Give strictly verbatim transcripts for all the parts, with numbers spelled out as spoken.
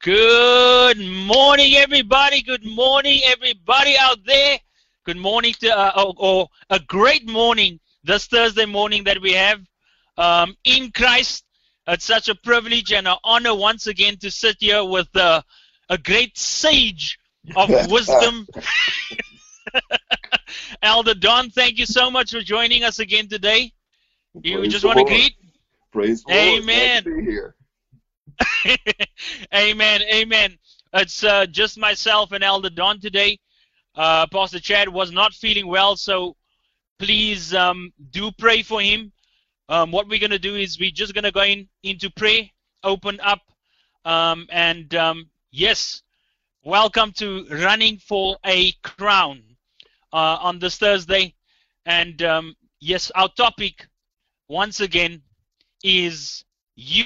Good morning, everybody. Good morning, everybody out there. Good morning to, uh, or, or a great morning this Thursday morning that we have um, in Christ. It's such a privilege and an honor once again to sit here with uh, a great sage of wisdom. Elder Don, thank you so much for joining us again today. You Praise just the want to Lord. greet? Praise the Amen. Lord. Glad to be here. Amen, amen. It's uh, just myself and Elder Don today. Uh, Pastor Chad was not feeling well, so please um, do pray for him. Um, what we're going to do is we're just going to go in, into prayer, open up, um, and um, yes, welcome to Running for a Crown uh, on this Thursday. And um, yes, our topic, once again, is you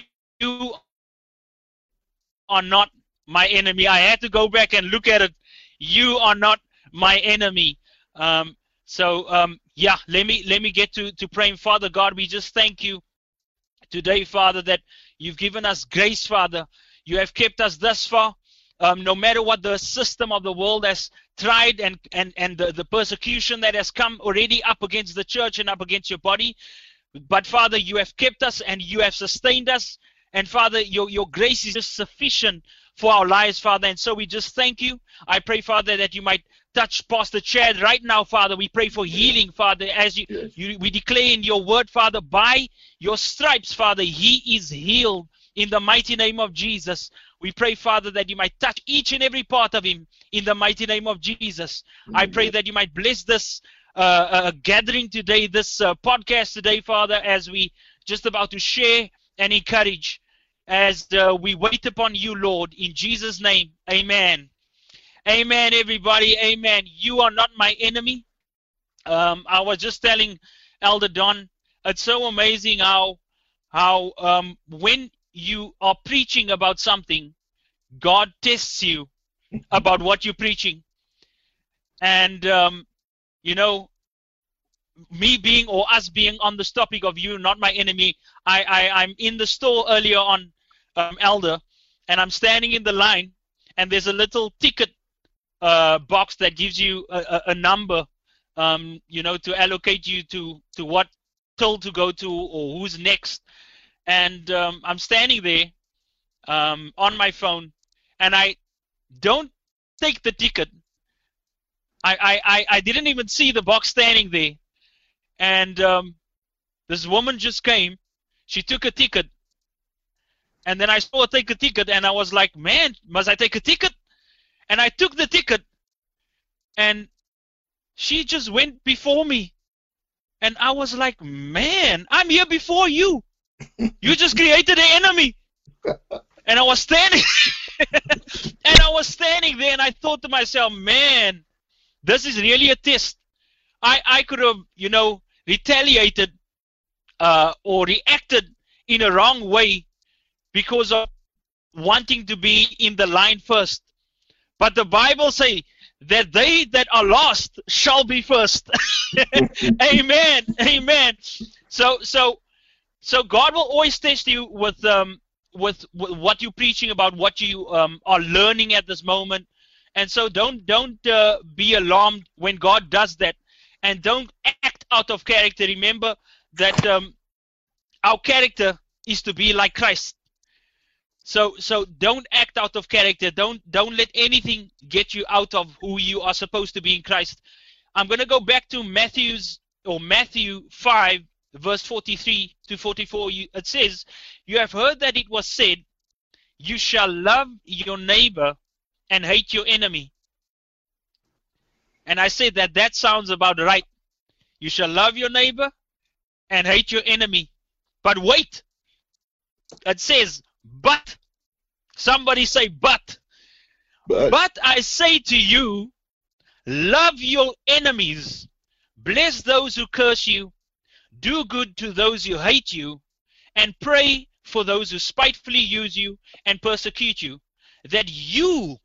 are not my enemy. I had to go back and look at it. You are not my enemy. Um, so um, yeah, let me let me get to to praying. Father God, we just thank you today, Father, that you've given us grace, Father. You have kept us thus far. Um, no matter what the system of the world has tried and and and the, the persecution that has come already up against the church and up against your body, but Father, you have kept us and you have sustained us. And Father, your, your grace is just sufficient for our lives, Father. And so we just thank you. I pray, Father, that you might touch Pastor Chad right now, Father. We pray for healing, Father, as you, Yes. you we declare in your word, Father, by your stripes, Father, he is healed in the mighty name of Jesus. We pray, Father, that you might touch each and every part of him in the mighty name of Jesus. I pray that you might bless this uh, uh, gathering today, this uh, podcast today, Father, as we just about to share and encourage as uh, we wait upon you, Lord, in Jesus' name. Amen. Amen, everybody. Amen. You are not my enemy. Um, I was just telling Elder Don, it's so amazing how, how um, when you are preaching about something, God tests you about what you're preaching. And, um, you know, me being or us being on this topic of you, not my enemy, I, I, I'm in the store earlier on, um, Elder, and I'm standing in the line, and there's a little ticket uh, box that gives you a, a, a number, um, you know, to allocate you to, to what till to go to or who's next. And um, I'm standing there um, on my phone, and I don't take the ticket. I, I, I, I didn't even see the box standing there. And um, this woman just came. She took a ticket. And then I saw her take a ticket, and I was like, man, must I take a ticket? And I took the ticket. And she just went before me. And I was like, man, I'm here before you. You just created an enemy. And I was standing. and I was standing there, and I thought to myself, man, this is really a test. I, I could have, you know, retaliated uh, or reacted in a wrong way because of wanting to be in the line first. But the Bible says that they that are lost shall be first. Amen. Amen. So so so God will always test you with um with, with what you're preaching about, what you um, are learning at this moment. And so don't don't uh, be alarmed when God does that. And don't act out of character. Remember that um, our character is to be like Christ. So so don't act out of character. Don't don't let anything get you out of who you are supposed to be in Christ. I'm going to go back to Matthew's or Matthew five, verse forty-three to forty-four. It says, "You have heard that it was said, you shall love your neighbor and hate your enemy." And I said that that sounds about right. You shall love your neighbor and hate your enemy. But wait, it says, but. Somebody say, but. But, But I say to you, love your enemies, bless those who curse you, do good to those who hate you, and pray for those who spitefully use you and persecute you, that you,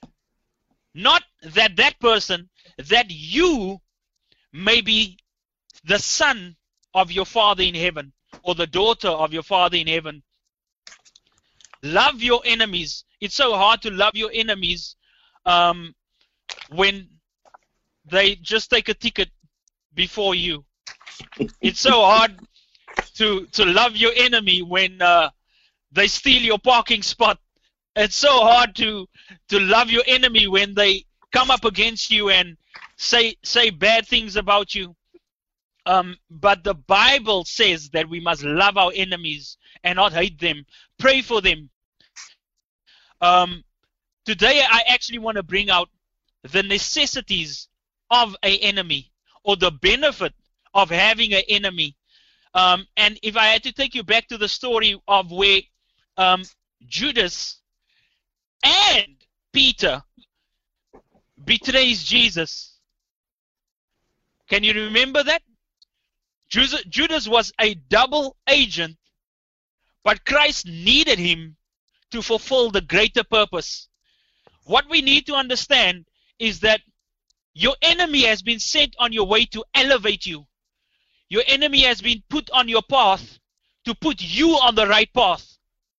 not that that person, that you may be the son of your Father in heaven, or the daughter of your Father in heaven. Love your enemies it's so hard to love your enemies um, when they just take a ticket before you. It's so hard to to love your enemy when uh, they steal your parking spot. It's so hard to to love your enemy when they come up against you and say say bad things about you. Um, but the Bible says that we must love our enemies and not hate them. Pray for them. Um, today I actually want to bring out the necessities of an enemy, or the benefit of having an enemy. Um, and if I had to take you back to the story of where um, Judas and Peter betrays Jesus. Can you remember that? Judas was a double agent, but Christ needed him to fulfill the greater purpose. What we need to understand is that your enemy has been sent on your way to elevate you. Your enemy has been put on your path to put you on the right path.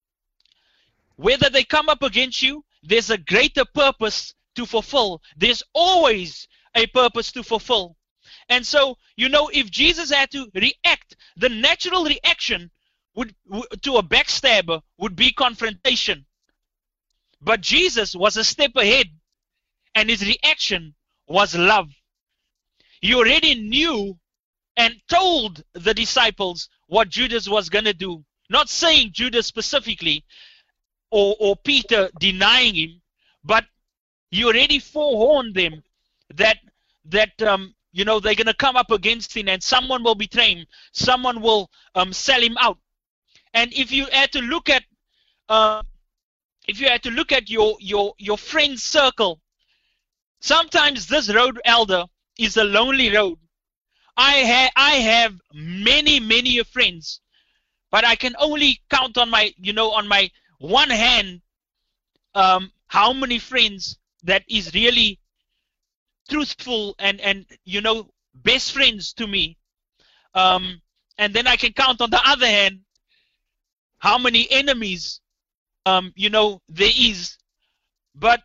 Whether they come up against you, there's a greater purpose to fulfill. There's always a purpose to fulfill. And so, you know, if Jesus had to react, the natural reaction would, to a backstabber would be confrontation. But Jesus was a step ahead, and his reaction was love. He already knew and told the disciples what Judas was going to do. Not saying Judas specifically, or, or Peter denying him, but he already forewarned them that, that um, you know, they're going to come up against him and someone will betray him. Someone will um, sell him out. And if you had to look at, uh, if you had to look at your, your, your friend circle, sometimes this road, elder, is a lonely road. I, ha I have many, many friends, but I can only count on my, you know, on my one hand, um, how many friends that is really truthful and, and, you know, best friends to me. Um, and then I can count on the other hand, how many enemies, um, you know, there is. But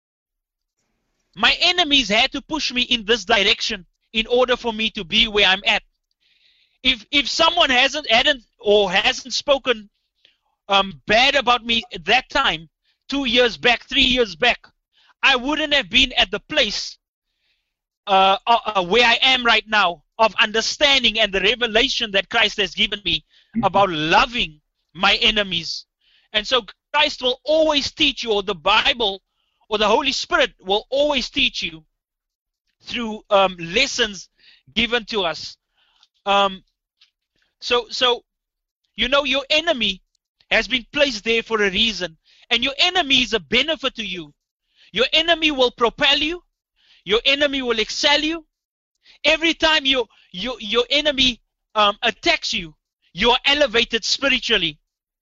my enemies had to push me in this direction in order for me to be where I'm at. If if someone hasn't hadn't or hasn't spoken um, bad about me at that time, two years back, three years back, I wouldn't have been at the place uh, uh, where I am right now, of understanding and the revelation that Christ has given me about loving my enemies. And so Christ will always teach you, or the Bible or the Holy Spirit will always teach you through um, lessons given to us. Um, so, so, you know, your enemy has been placed there for a reason. And your enemy is a benefit to you. Your enemy will propel you. Your enemy will excel you. Every time you, you, your enemy um, attacks you, you are elevated spiritually.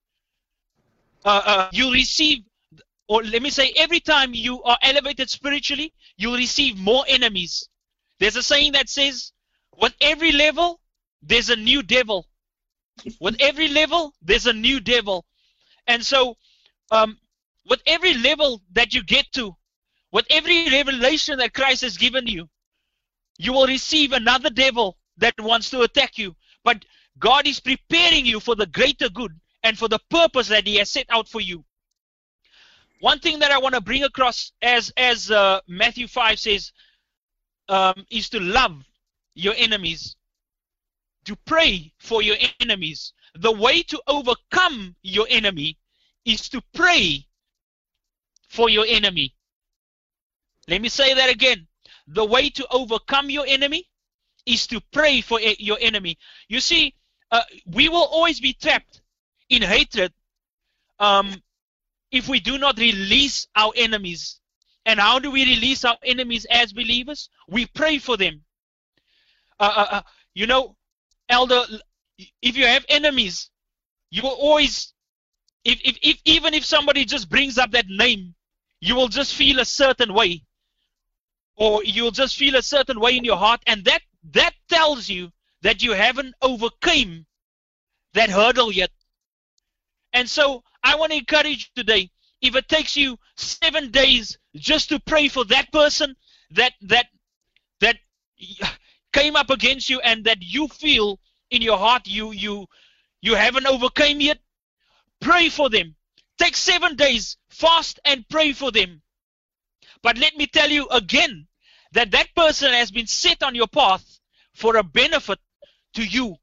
Uh, uh, you receive, or let me say, every time you are elevated spiritually, you receive more enemies. There's a saying that says, with every level, there's a new devil. With every level, there's a new devil. And so, um, with every level that you get to, with every revelation that Christ has given you, you will receive another devil that wants to attack you. But God is preparing you for the greater good and for the purpose that He has set out for you. One thing that I want to bring across, as as uh, Matthew five says, um, is to love your enemies, to pray for your enemies. The way to overcome your enemy is to pray for your enemy. Let me say that again. The way to overcome your enemy is to pray for your enemy. You see, uh, we will always be trapped in hatred um, if we do not release our enemies. And how do we release our enemies as believers? We pray for them. Uh, uh, uh, you know, elder, if you have enemies, you will always, if, if, if even if somebody just brings up that name, you will just feel a certain way. Or you'll just feel a certain way in your heart, and that, that tells you that you haven't overcome that hurdle yet. And so I want to encourage you today, if it takes you seven days just to pray for that person that that that came up against you and that you feel in your heart you you you haven't overcome yet, pray for them. Take seven days, fast and pray for them. But let me tell you again that that person has been set on your path for a benefit to you.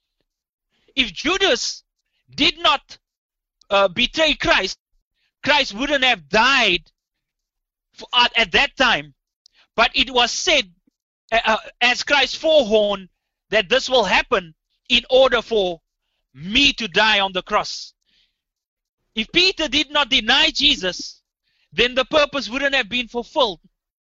If Judas did not uh, betray Christ, Christ wouldn't have died for, at, at that time. But it was said, uh, as Christ forewarned, that this will happen in order for me to die on the cross. If Peter did not deny Jesus, then the purpose wouldn't have been fulfilled.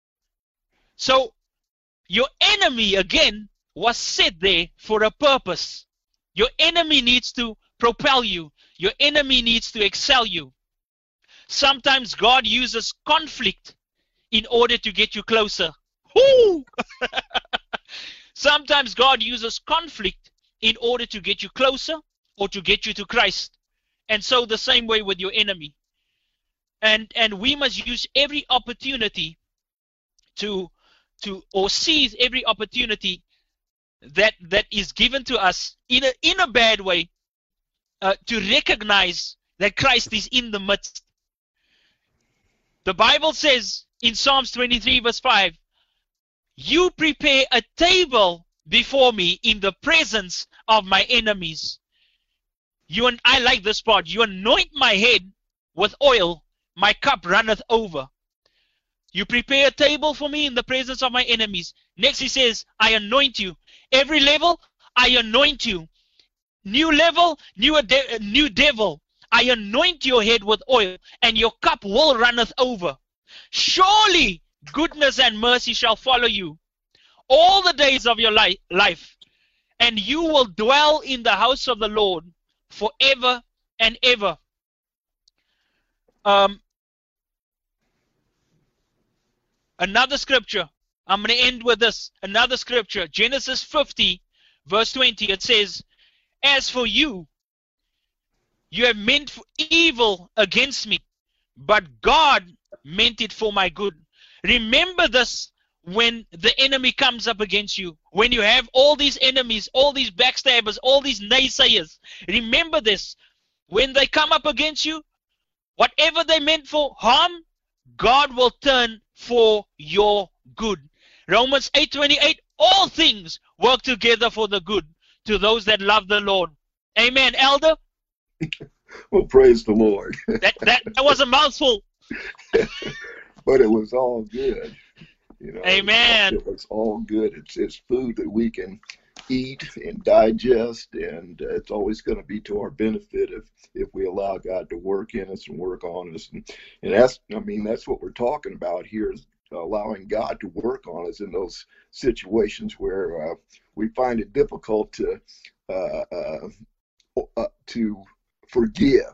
So, your enemy, again, was set there for a purpose. Your enemy needs to propel you. Your enemy needs to excel you. Sometimes God uses conflict in order to get you closer. Woo! Sometimes God uses conflict in order to get you closer or to get you to Christ. And so the same way with your enemy. And and we must use every opportunity to to or seize every opportunity that that is given to us in a in a bad way uh, to recognize that Christ is in the midst. The Bible says in Psalms twenty-three verse five, you prepare a table before me in the presence of my enemies. You and I like this part. You anoint my head with oil, my cup runneth over. You prepare a table for me in the presence of my enemies. Next he says, I anoint you. Every level, I anoint you. New level, new, de new devil. I anoint your head with oil, and your cup will runneth over. Surely goodness and mercy shall follow you all the days of your li life, and you will dwell in the house of the Lord forever and ever. Um, another scripture. I'm going to end with this. Another scripture. Genesis fifty, verse twenty. It says, as for you, you have meant evil against me, but God meant it for my good. Remember this when the enemy comes up against you. When you have all these enemies, all these backstabbers, all these naysayers. Remember this. When they come up against you, whatever they meant for harm, God will turn for your good. Romans eight twenty-eight, all things work together for the good to those that love the Lord. Amen, Elder? Well, praise the Lord. that, that, that was a mouthful. But it was all good. You know, Amen. It was all good. It's, it's food that we can eat and digest, and uh, it's always going to be to our benefit if if we allow God to work in us and work on us. And, and that's, I mean, that's what we're talking about here, is allowing God to work on us in those situations where uh, we find it difficult to uh, uh, uh, to forgive,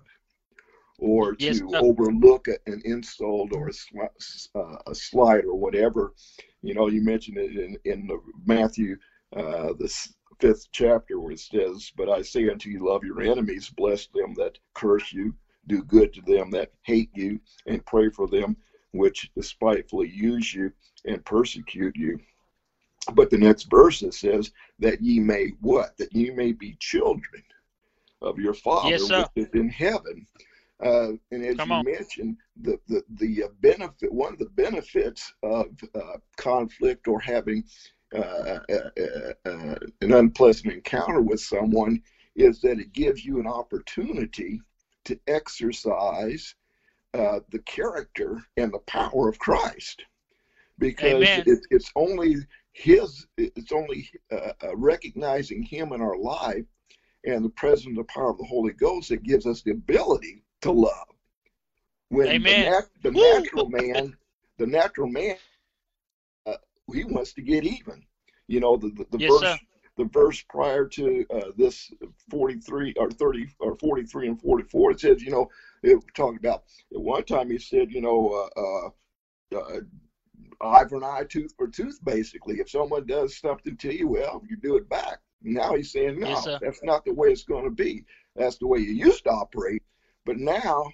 or to yes, overlook an insult or a, sli uh, a slight or whatever. You know, you mentioned it in, in the Matthew, uh, the fifth chapter, where it says, but I say unto you, love your enemies, bless them that curse you, do good to them that hate you, and pray for them which despitefully use you and persecute you. But the next verse, it says, that ye may what? That ye may be children of your Father yes, sir. which is in heaven. Uh, and as Come you on. mentioned, the the the uh, benefit, one of the benefits of uh, conflict or having uh, uh, uh, uh, an unpleasant encounter with someone is that it gives you an opportunity to exercise uh, the character and the power of Christ, because it, it's only His, it's only uh, uh, recognizing Him in our life and the presence and the power of the Holy Ghost that gives us the ability to love. When Amen. the, nat the natural man, the natural man, uh, he wants to get even. You know, the the, the yes, verse, sir. the verse prior to uh, this forty-three or thirty or forty-three and forty-four, it says, you know, it talked about at one time he said, you know, uh, uh, uh, eye for an eye, tooth for tooth. Basically, if someone does something to you, well, you do it back. Now he's saying, no, Yes, sir. that's not the way it's going to be. That's the way you used to operate. But now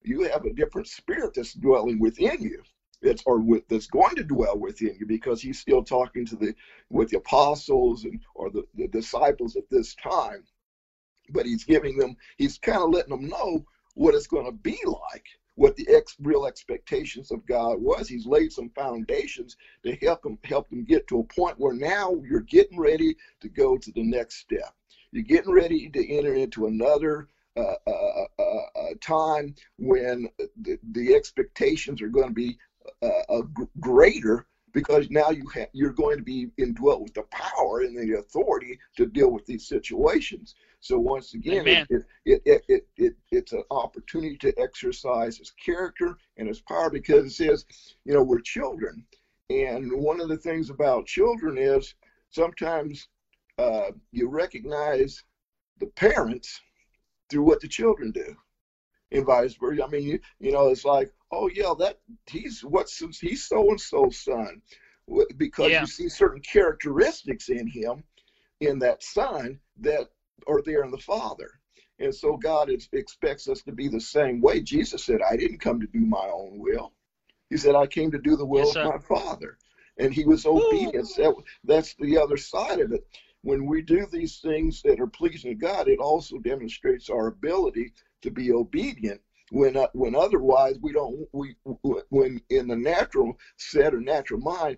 you have a different spirit that's dwelling within you. It's, or with, that's going to dwell within you, because he's still talking to the with the apostles and or the, the disciples at this time. But he's giving them, he's kind of letting them know what it's going to be like, what the ex, real expectations of God was. He's laid some foundations to help them help them get to a point where now you're getting ready to go to the next step. You're getting ready to enter into another uh, uh, uh, uh, time when the, the expectations are going to be uh, greater, because now you have, you're going to be indwelt with the power and the authority to deal with these situations. So once again, it, it, it, it, it, it's an opportunity to exercise his character and his power, because it says, you know, we're children. And one of the things about children is sometimes uh, you recognize the parents through what the children do, and vice versa. I mean, you, you know, it's like, oh yeah, that he's what's he's so and so's son, because yeah. you see certain characteristics in him, in that son, that are there in the Father. And so God is, expects us to be the same way. Jesus said, I didn't come to do my own will. He said, I came to do the will yes, of my Father. And he was obedient. That, that's the other side of it. When we do these things that are pleasing to God, it also demonstrates our ability to be obedient. When uh, when otherwise we don't, we when in the natural set or natural mind,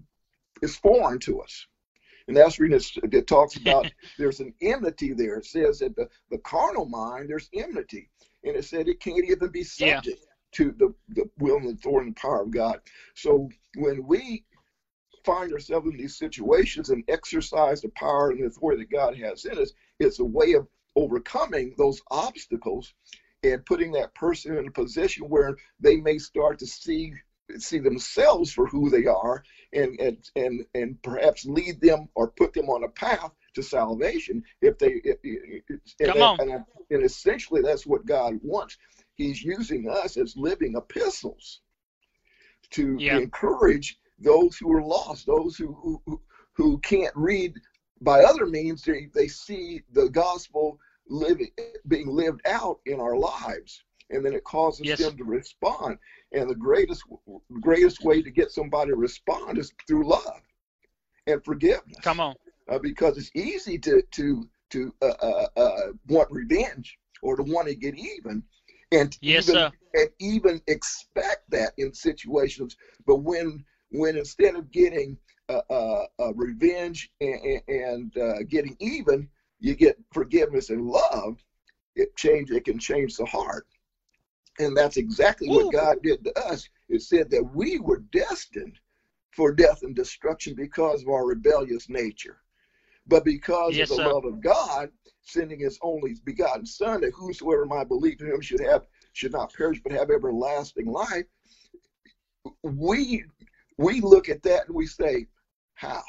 it's foreign to us. And that's when it talks about there's an enmity there. It says that the, the carnal mind, there's enmity. And it said it can't even be subject yeah. to the, the will and authority and power of God. So when we find ourselves in these situations and exercise the power and the authority that God has in us, it's a way of overcoming those obstacles and putting that person in a position where they may start to see see themselves for who they are, and and and, and perhaps lead them or put them on a path to salvation if they if, if, Come and, on. And, and essentially that's what God wants. He's using us as living epistles to yeah. encourage those who are lost, those who who, who can't read by other means. They, they see the gospel living being lived out in our lives, and then it causes yes. them to respond. And the greatest greatest way to get somebody to respond is through love and forgiveness. Come on, uh, because it's easy to to to uh, uh, uh, want revenge or to want to get even, and yes, even sir. and even expect that in situations. But when when instead of getting uh, uh, uh, revenge and, and uh, getting even, you get forgiveness and love, it change it can change the heart. And that's exactly Ooh. What God did to us. It said that we were destined for death and destruction because of our rebellious nature. But because yes, of the sir. love of God, sending his only begotten Son, that whosoever might believe in him should have should not perish but have everlasting life, we we look at that and we say, how?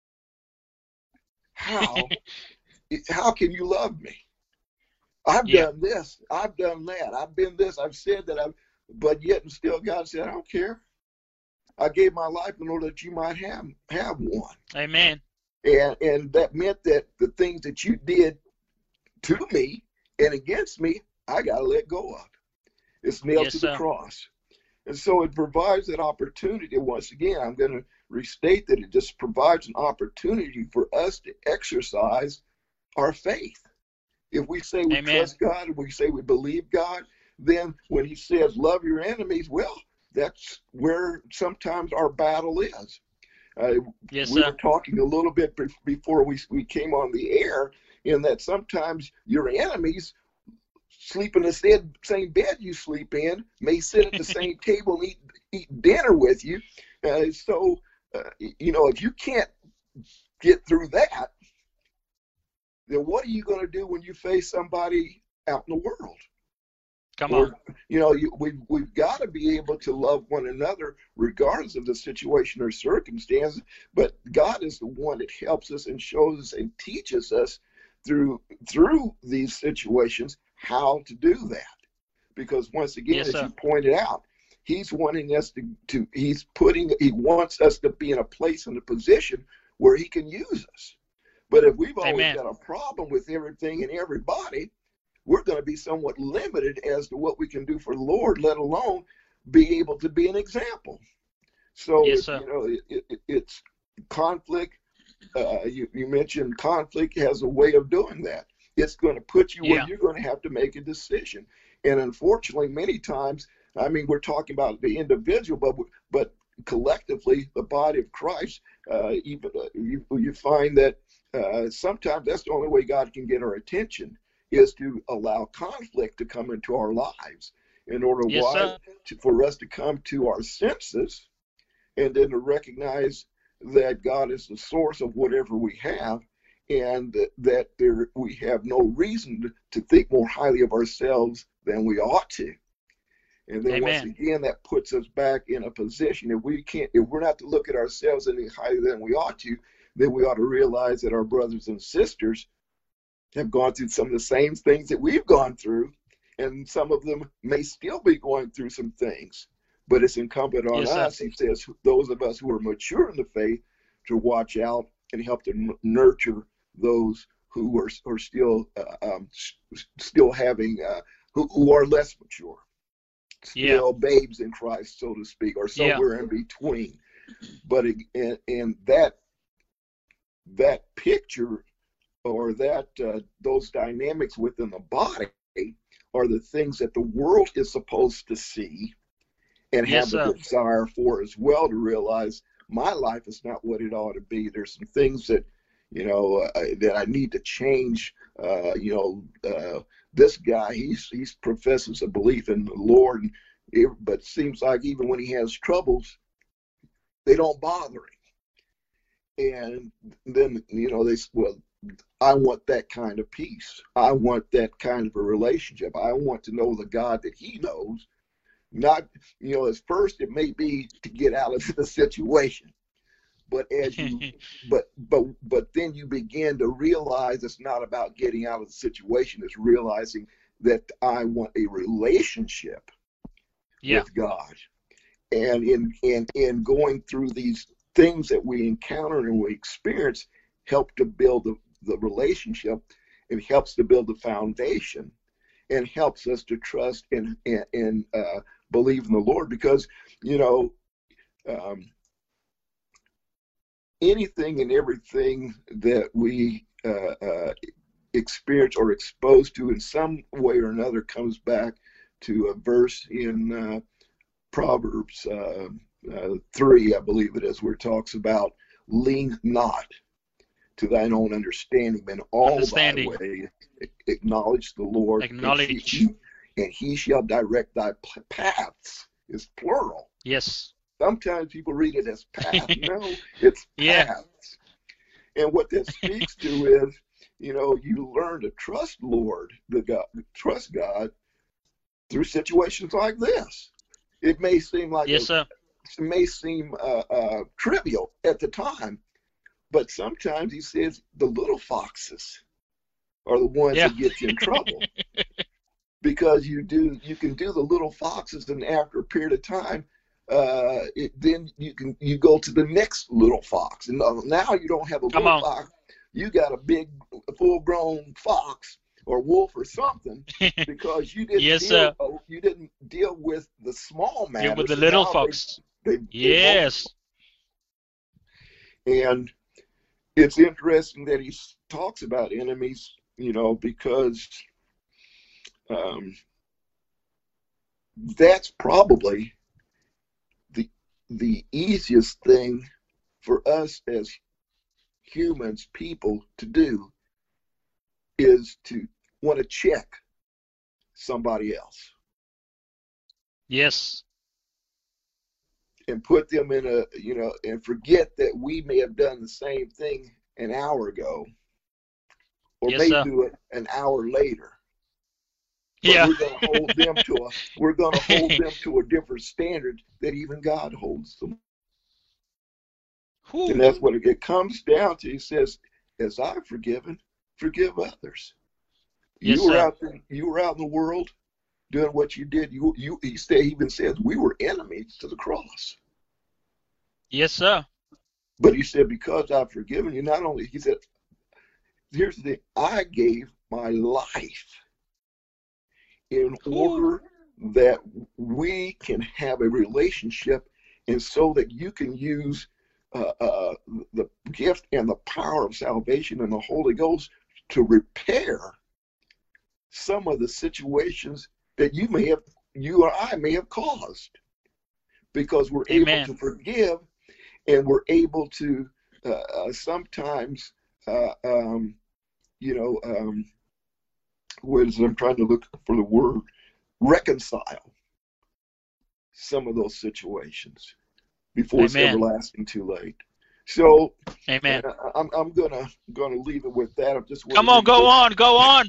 How? How can you love me? I've yeah. done this. I've done that. I've been this. I've said that. I've, but yet and still God said, I don't care. I gave my life in order that you might have have one. Amen. And and that meant that the things that you did to me and against me, I got to let go of. It's nailed yes, to the sir. cross. And so it provides that opportunity. Once again, I'm going to restate that it just provides an opportunity for us to exercise our faith. If we say we Amen. trust God, if we say we believe God, then when he says love your enemies, well, that's where sometimes our battle is. Uh, yes, we sir. were talking a little bit be- before we, we came on the air, in that sometimes your enemies sleep in the same, same bed you sleep in, may sit at the same table and eat, eat dinner with you. Uh, so, uh, you know, if you can't get through that, then what are you going to do when you face somebody out in the world? Come or, on. You know, you, we've, we've got to be able to love one another regardless of the situation or circumstance. But God is the one that helps us and shows us and teaches us through through these situations how to do that. Because once again, yes, as sir. you pointed out, he's wanting us to, to, he's putting, he wants us to be in a place and a position where he can use us. But if we've always Amen. got a problem with everything and everybody, we're going to be somewhat limited as to what we can do for the Lord, let alone be able to be an example. So, Yes, it, sir. you know, it, it, it's conflict. Uh, you, you mentioned conflict has a way of doing that. It's going to put you where Yeah. you're going to have to make a decision. And unfortunately, many times, I mean, we're talking about the individual, but but collectively, the body of Christ, uh, even uh, you, you find that uh, sometimes that's the only way God can get our attention, is to allow conflict to come into our lives in order Yes, why sir. to, for us to come to our senses, and then to recognize that God is the source of whatever we have, and that, that there we have no reason to, to think more highly of ourselves than we ought to. And then once Amen. again, that puts us back in a position. If we can't, if we're not to look at ourselves any higher than we ought to, then we ought to realize that our brothers and sisters have gone through some of the same things that we've gone through, and some of them may still be going through some things. But it's incumbent on Yes, sir. us, he says, those of us who are mature in the faith, to watch out and help to n- nurture those who are, are still uh, um, s- still having uh, who, who are less mature, Yeah. still babes in Christ, so to speak, or Yeah. somewhere in between. But it, and, and that that picture, or that uh, those dynamics within the body, are the things that the world is supposed to see and Yes, have the sir. desire for as well, to realize my life is not what it ought to be. There's some things that, you know, uh, that I need to change. Uh, you know, uh, this guy, he's he's professes a belief in the Lord, and it, but seems like even when he has troubles, they don't bother him. And then, you know, they well, I want that kind of peace. I want that kind of a relationship. I want to know the God that he knows. Not, you know, at first it may be to get out of the situation, but as you, but, but, but then you begin to realize it's not about getting out of the situation. It's realizing that I want a relationship Yeah. with God. And in, in, in going through these things that we encounter and we experience, help to build the, the relationship. It helps to build the foundation, and helps us to trust and, and, and uh, believe in the Lord, because, you know, um, anything and everything that we uh, uh, experience or exposed to in some way or another comes back to a verse in uh, Proverbs uh, uh, three, I believe it is, where it talks about lean not to thine own understanding, but in all thy Understanding. way acknowledge the Lord, and he, Acknowledge. he and he shall direct thy paths. Is plural. Yes. Sometimes people read it as path. No, it's Yeah. paths. And what that speaks to is, you know, you learn to trust Lord, the God, trust God through situations like this. It may seem like a, Yes, sir. it may seem uh, uh, trivial at the time, but sometimes he says the little foxes are the ones Yeah. that get you in trouble, because you do you can do the little foxes, and after a period of time, uh, it, then you can you go to the next little fox, and now you don't have a Come little on. fox, you got a big full-grown fox or wolf or something, because you didn't Yes, sir. deal you didn't deal with the small Deal with matters, the and little now they fox. they, they multiply. Yes. And it's interesting that he talks about enemies, you know, because um, that's probably the the easiest thing for us as humans, people, to do, is to want to check somebody else Yes. and put them in a, you know, and forget that we may have done the same thing an hour ago, or Yes, may sir. do it an hour later. But Yeah. we're going to hold them to a we're going to hold them to a different standard that even God holds them. And Whew. that's what it comes down to. He says, as I've forgiven, forgive others. Yes, You were sir. out there, you were out in the world doing what you did. You you he say, even says we were enemies to the cross. Yes, sir. But he said, because I've forgiven you, not only, he said, here's the thing, I gave my life in Ooh. order that we can have a relationship, and so that you can use uh, uh, the gift and the power of salvation and the Holy Ghost to repair some of the situations that you may have, you or I may have caused, because we're Amen. able to forgive, and we're able to uh, uh, sometimes, uh, um, you know, um, what is it? I'm trying to look for the word, reconcile some of those situations before it's Amen. everlasting too late. So, Amen. uh, I'm I'm gonna gonna leave it with that. I'm just Come on, wondering- go on, go on.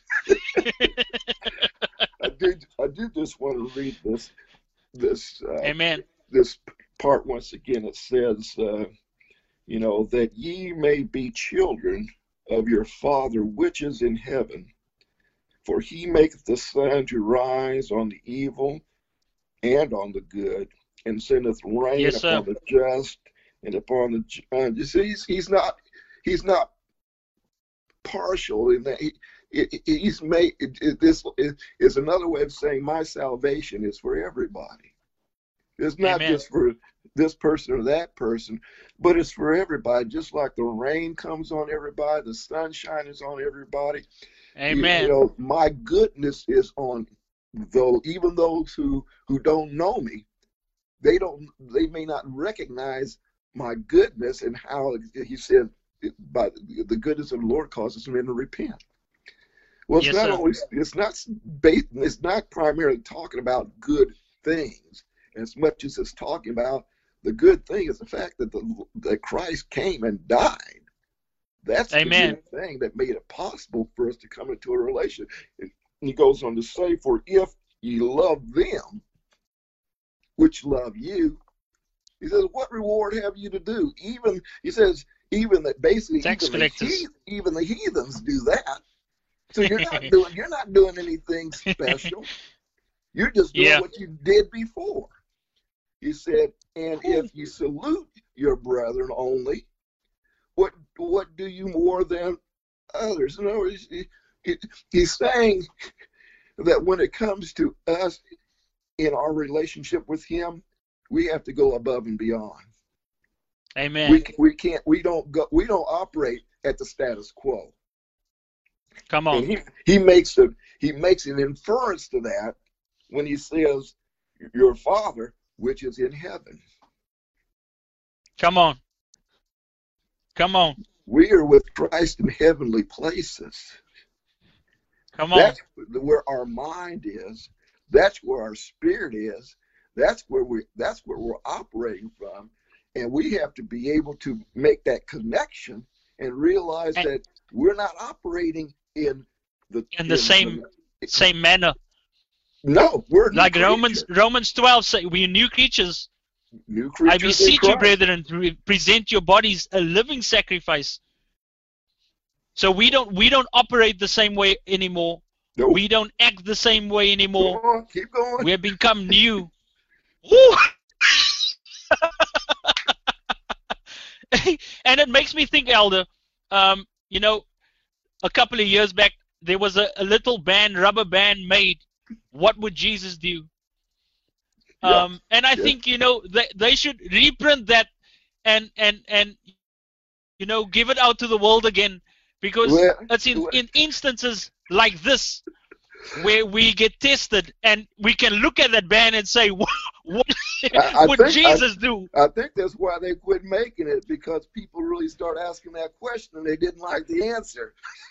I did I do just want to read this this uh, Amen. this part once again. It says, uh, you know, that ye may be children of your Father which is in heaven, for he maketh the sun to rise on the evil and on the good, and sendeth rain Yes, sir. upon the just and upon the ju- uh, you see, he's, he's not he's not partial in that. He, he- he's made it, it, this is, is another way of saying my salvation is for everybody. It's not Amen. just for this person or that person, but it's for everybody. Just like the rain comes on everybody, the sunshine is on everybody. You, Amen. you know, my goodness is on though even those who who don't know me. They don't. They may not recognize my goodness and how he said, by the goodness of the Lord causes men to repent. Well, it's Yes, not sir. always. It's not based. It's not primarily talking about good things as much as it's talking about the good thing is the fact that the that Christ came and died. That's Amen. the good thing that made it possible for us to come into a relationship. And he goes on to say, "For if ye love them which love you," he says, "what reward have you to do?" Even he says, even that basically Tax even the, collectors. he, even the heathens do that. So you're not doing you're not doing anything special. You're just doing Yeah. what you did before. He said, "And if you salute your brethren only, what what do you more than others?" In other words, he, he, he's saying that when it comes to us in our relationship with him, we have to go above and beyond. Amen. We we can't we don't go we don't operate at the status quo. Come And on. he he makes a he makes an inference to that when he says, "Your Father which is in heaven." Come on. Come on. We are with Christ in heavenly places. Come on. That's where our mind is. That's where our spirit is. That's where we that's where we're operating from. And we have to be able to make that connection and realize And- that we're not operating in the In the same the- same manner. No, we're new Like creatures. Romans Romans twelve say, we are new creatures. New I creatures in beseech you, Christ. brethren, to re- present your bodies a living sacrifice. So we don't we don't operate the same way anymore. Nope. We don't act the same way Go anymore. on, keep going. We have become new. Woo! And it makes me think, Elder, um, you know, a couple of years back, there was a, a little band, rubber band made, "What Would Jesus Do?" Yeah. Um, and I Yeah. think, you know, they, they should reprint that and, and, and, you know, give it out to the world again, because Well, it's in, well- in instances like this where we get tested and we can look at that band and say, what, what I- I would think- Jesus do? I think that's why they quit making it, because people really start asking that question and they didn't like the answer.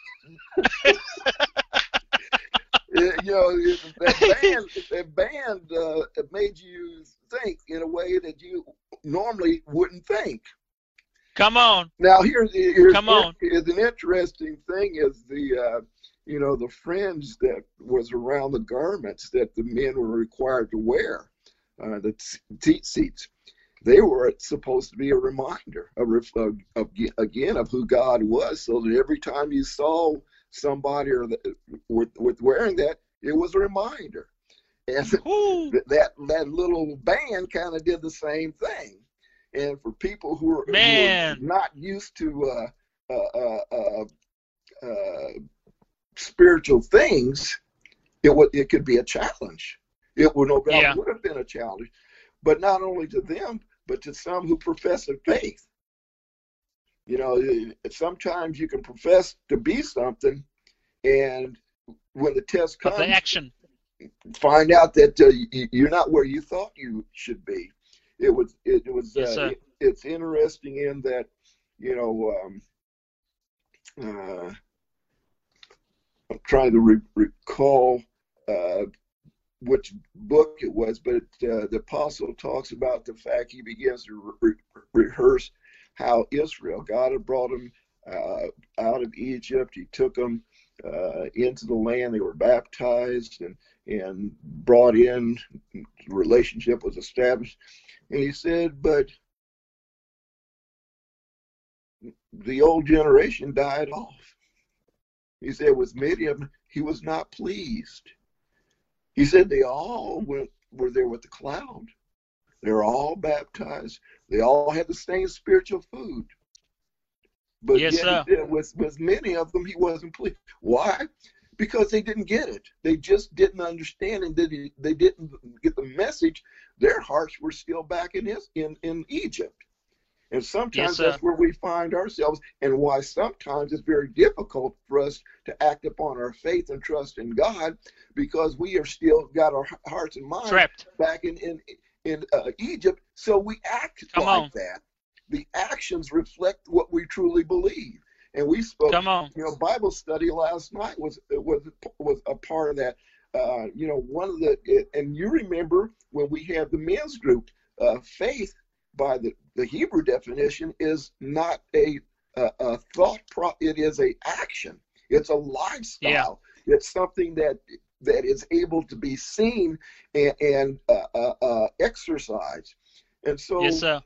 It- you know, it- that band, that band uh, it made you think in a way that you normally wouldn't think. Come on. Now, here's, here's, Come on. here's an interesting thing: is the uh, you know the fringe that was around the garments that the men were required to wear, uh, the teat seats. They were supposed to be a reminder of, of, of again of who God was, so that every time you saw somebody or the, with, with wearing that, it was a reminder. And Woo. that that little band kind of did the same thing. And for people who are, Man. who are not used to uh, uh, uh, uh, uh, spiritual things, it would it could be a challenge. It would no doubt Yeah. would have been a challenge, but not only to them, but to some who profess a faith. You know, sometimes you can profess to be something, and when the test But comes, the action. find out that uh, you're not where you thought you should be. It was, it, it was, Yes, uh, sir. it, it's interesting in that, you know, um, uh, I'm trying to re- recall uh, which book it was, but uh, the apostle talks about the fact he begins to re- rehearse how Israel, God had brought them uh, out of Egypt. He took them uh, into the land. They were baptized and, and brought in. Relationship was established. And he said, but the old generation died off. He said, with many of them, he was not pleased. He said they all went, were there with the cloud. They were all baptized. They all had the same spiritual food. But Yes, yet sir. he said with, with many of them, he wasn't pleased. Why? Because they didn't get it. They just didn't understand, and they, they didn't get the message. Their hearts were still back in, his, in, in Egypt. And sometimes Yes, sir. that's where we find ourselves, and why sometimes it's very difficult for us to act upon our faith and trust in God, because we are still got our hearts and minds Trapped. back in in, in uh, Egypt. So we act Come like on. that. The actions reflect what we truly believe. And we spoke, Come on. you know, Bible study last night was was was a part of that. Uh, you know, one of the, and you remember when we had the men's group, uh, faith by the, the Hebrew definition is not a, a, a thought, pro, it is a action. It's a lifestyle. Yeah. It's something that that is able to be seen and, and uh, uh, uh, exercised. And so, Yes, sir.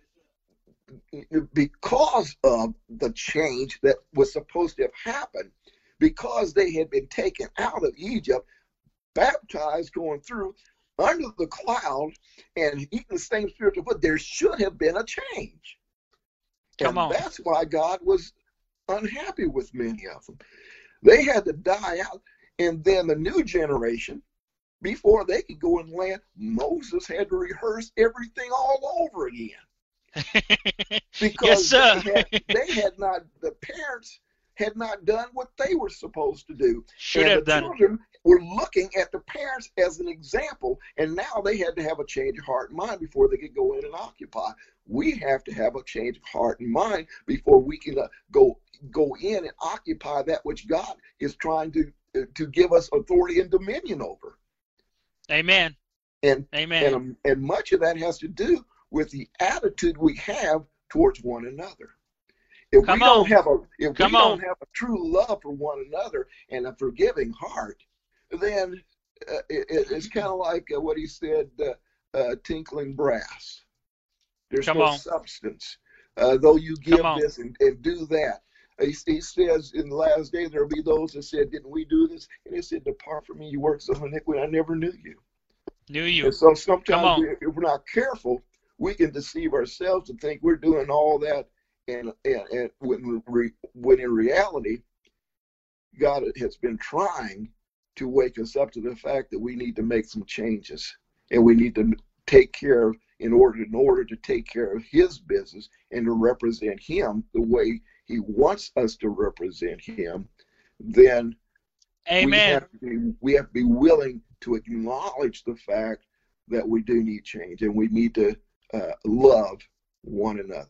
because of the change that was supposed to have happened, because they had been taken out of Egypt, baptized, going through under the cloud and eating the same spiritual food, there should have been a change. Come and on. That's why God was unhappy with many of them. They had to die out. And then the new generation, before they could go and land, Moses had to rehearse everything all over again. Because yes, sir. they, had, they had not, the parents had not done what they were supposed to do. Should and have the done. Children were looking at the parents as an example, and now they had to have a change of heart and mind before they could go in and occupy. We have to have a change of heart and mind before we can uh, go go in and occupy that which God is trying to uh, to give us authority and dominion over. Amen. And Amen. and um, and much of that has to do with the attitude we have towards one another. If Come we don't on. have a if Come we on. don't have a true love for one another and a forgiving heart, then uh, it, it's kind of like uh, what he said, uh, uh, tinkling brass. There's Come no on. substance. Uh, though you give Come on. this and, and do that. He, he says in the last days there will be those that said, didn't we do this? And he said, depart from me, you works of iniquity, I never knew you. Knew you. And so Come sometimes on. we, if we're not careful, we can deceive ourselves and think we're doing all that. And, and, and when, re, when in reality, God has been trying to wake us up to the fact that we need to make some changes, and we need to take care of, in order in order to take care of his business and to represent him the way he wants us to represent him. Then Amen. we have to be, we have to be willing to acknowledge the fact that we do need change, and we need to uh, love one another.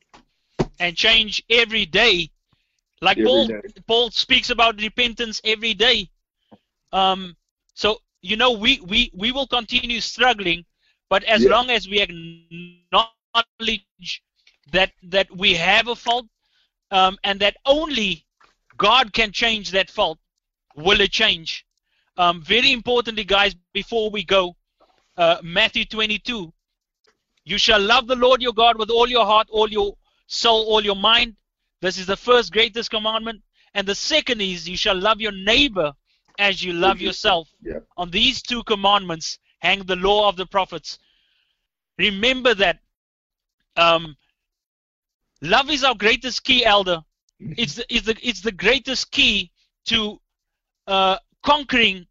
And change every day. Like Every Paul, day. Paul speaks about repentance every day. Um, so, you know, we, we, we will continue struggling, but as Yeah. long as we acknowledge that, that we have a fault, um, and that only God can change that fault, will it change? Um, very importantly, guys, before we go, uh, Matthew twenty-two, you shall love the Lord your God with all your heart, all your soul, all your mind. This is the first greatest commandment. And the second is, you shall love your neighbor as you love yourself. Yeah. On these two commandments hang the law of the prophets. Remember that um, love is our greatest key, Elder. It's the, it's the, it's the greatest key to uh, conquering the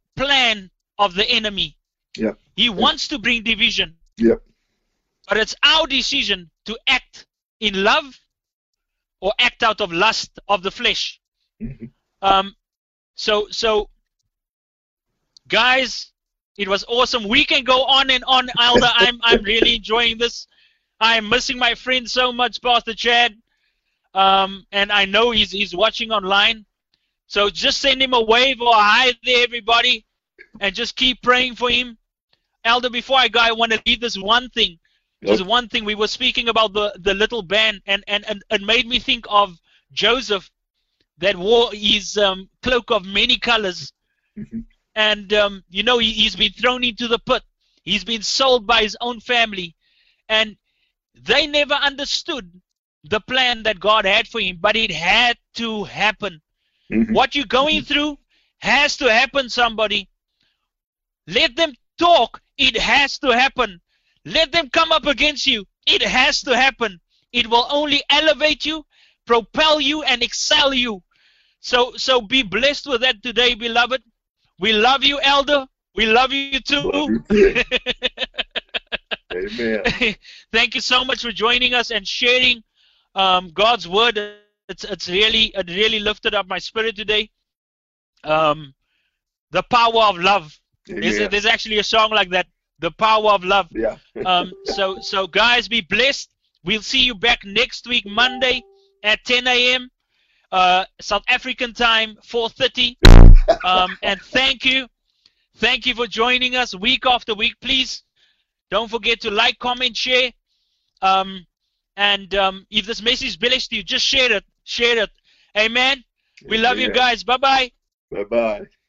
plan of the enemy. Yep. He wants to bring division. Yep. But it's our decision to act in love or act out of lust of the flesh. Mm-hmm. Um, so, so, guys, it was awesome. We can go on and on, Elder. I'm, I'm really enjoying this. I'm missing my friend so much, Pastor Chad. Um, and I know he's, he's watching online. So just send him a wave or a hi there, everybody. And just keep praying for him. Elder, before I go, I want to leave this one thing. Just one thing. We were speaking about the, the little band, and, and, and it made me think of Joseph that wore his um, cloak of many colors. Mm-hmm. And, um, you know, he, he's been thrown into the pit. He's been sold by his own family. And they never understood the plan that God had for him, but it had to happen. Mm-hmm. What you're going through has to happen, somebody. Let them talk. It has to happen. Let them come up against you. It has to happen. It will only elevate you, propel you, and excel you. So, so be blessed with that today, beloved. We love you, Elder. We love you too. Love you too. Amen. Thank you so much for joining us and sharing um, God's word. It's it's really it really lifted up my spirit today. Um, the power of love. There's, a, there's actually a song like that. The power of love. Yeah. um. So so guys, be blessed. We'll see you back next week, Monday at ten A M Uh, South African time, four thirty. Um. And thank you, thank you for joining us week after week. Please don't forget to like, comment, share. Um. And um, if this message blessed you, just share it. Share it. Amen. We love you guys. Bye-bye. Bye-bye.